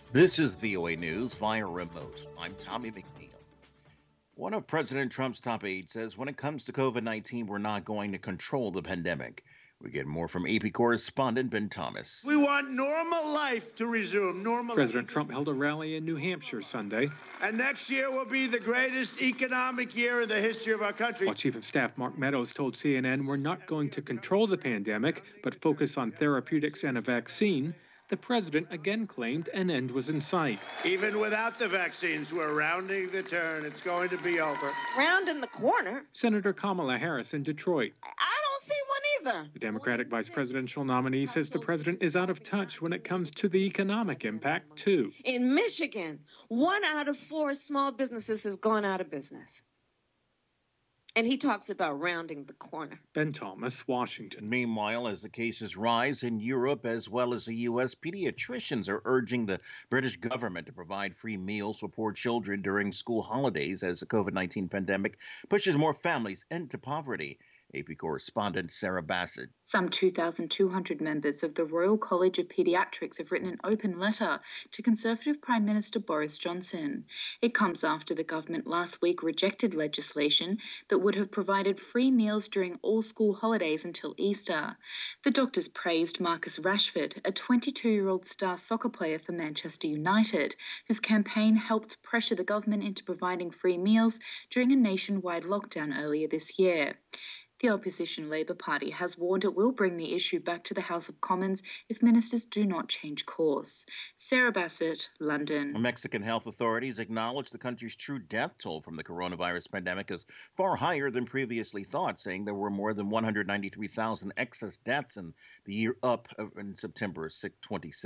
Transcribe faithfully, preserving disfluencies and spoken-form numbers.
This is V O A News via remote. I'm Tommy McNeil. One of President Trump's top aides says when it comes to COVID nineteen, we're not going to control the pandemic. We get more from A P correspondent Ben Thomas. We want normal life to resume. Normal. President Trump held a rally in New Hampshire Sunday. And next year will be the greatest economic year in the history of our country. While Chief of Staff Mark Meadows told C N N we're not going to control the pandemic, but focus on therapeutics and a vaccine, the president again claimed an end was in sight. Even without the vaccines, we're rounding the turn. It's going to be over. Rounding the corner? Senator Kamala Harris in Detroit. I don't see one either. The Democratic vice presidential nominee says the president is out of touch when it comes to the economic impact, too. In Michigan, one out of four small businesses has gone out of business. And he talks about rounding the corner. Ben Thomas, Washington. Meanwhile, as the cases rise in Europe as well as the U S, pediatricians are urging the British government to provide free meals for poor children during school holidays as the COVID nineteen pandemic pushes more families into poverty. A P correspondent Sarah Bassett. Some two thousand two hundred members of the Royal College of Paediatrics have written an open letter to Conservative Prime Minister Boris Johnson. It comes after the government last week rejected legislation that would have provided free meals during all school holidays until Easter. The doctors praised Marcus Rashford, a twenty-two-year-old star soccer player for Manchester United, whose campaign helped pressure the government into providing free meals during a nationwide lockdown earlier this year. The opposition Labour Party has warned it will bring the issue back to the House of Commons if ministers do not change course. Sarah Bassett, London. Mexican health authorities acknowledge the country's true death toll from the coronavirus pandemic is far higher than previously thought, saying there were more than one hundred ninety-three thousand excess deaths in the year up in September twenty-sixth.